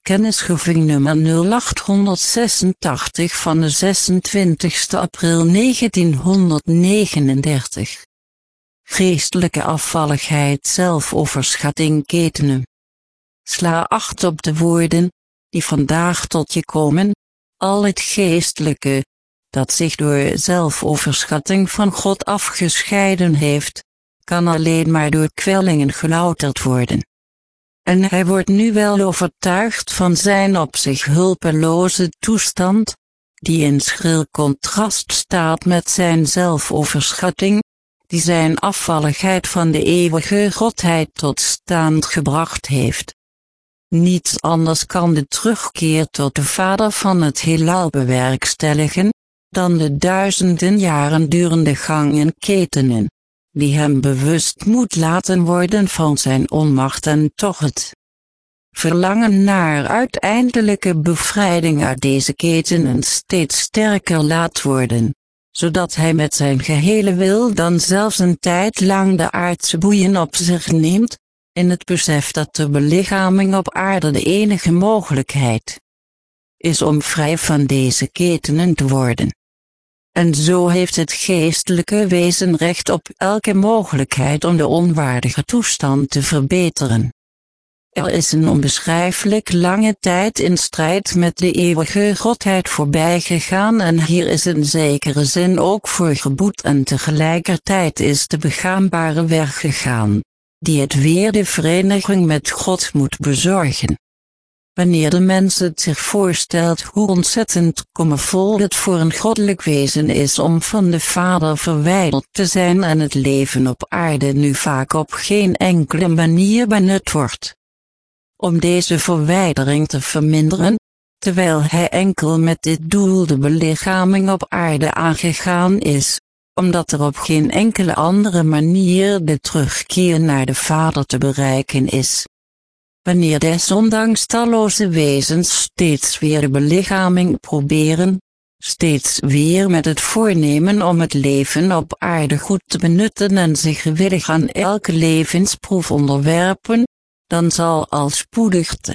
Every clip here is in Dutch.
Kennisgeving nummer 0886 van de 26 april 1939. Geestelijke afvalligheid, zelfoverschatting, ketenen. Sla acht op de woorden, die vandaag tot je komen. Al het geestelijke, dat zich door zelfoverschatting van God afgescheiden heeft, kan alleen maar door kwellingen gelouterd worden. En hij wordt nu wel overtuigd van zijn op zich hulpeloze toestand, die in schril contrast staat met zijn zelfoverschatting, die zijn afvalligheid van de eeuwige Godheid tot stand gebracht heeft. Niets anders kan de terugkeer tot de Vader van het heelal bewerkstelligen, dan de duizenden jaren durende gang en ketenen, die hem bewust moet laten worden van zijn onmacht en toch het verlangen naar uiteindelijke bevrijding uit deze ketenen steeds sterker laat worden, zodat hij met zijn gehele wil dan zelfs een tijd lang de aardse boeien op zich neemt, in het besef dat de belichaming op aarde de enige mogelijkheid is om vrij van deze ketenen te worden. En zo heeft het geestelijke wezen recht op elke mogelijkheid om de onwaardige toestand te verbeteren. Er is een onbeschrijfelijk lange tijd in strijd met de eeuwige Godheid voorbij gegaan en hier is in zekere zin ook voor geboet en tegelijkertijd is de begaanbare weg gegaan, die het weer de vereniging met God moet bezorgen. Wanneer de mens het zich voorstelt hoe ontzettend kommervol het voor een goddelijk wezen is om van de Vader verwijderd te zijn en het leven op aarde nu vaak op geen enkele manier benut wordt om deze verwijdering te verminderen, terwijl hij enkel met dit doel de belichaming op aarde aangegaan is, omdat er op geen enkele andere manier de terugkeer naar de Vader te bereiken is. Wanneer desondanks talloze wezens steeds weer de belichaming proberen, steeds weer met het voornemen om het leven op aarde goed te benutten en zich gewillig aan elke levensproef onderwerpen, dan zal al spoedig te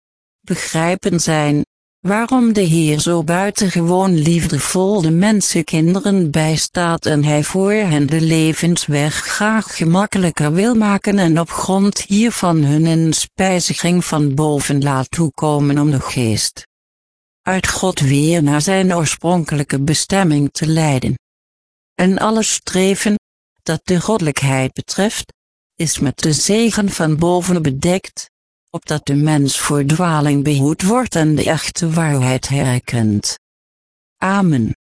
begrijpen zijn, waarom de Heer zo buitengewoon liefdevol de mensenkinderen bijstaat en hij voor hen de levensweg graag gemakkelijker wil maken en op grond hiervan hun een spijziging van boven laat toekomen om de geest uit God weer naar zijn oorspronkelijke bestemming te leiden. En alle streven, dat de goddelijkheid betreft, is met de zegen van boven bedekt, opdat de mens voor dwaling behoed wordt en de echte waarheid herkent. Amen.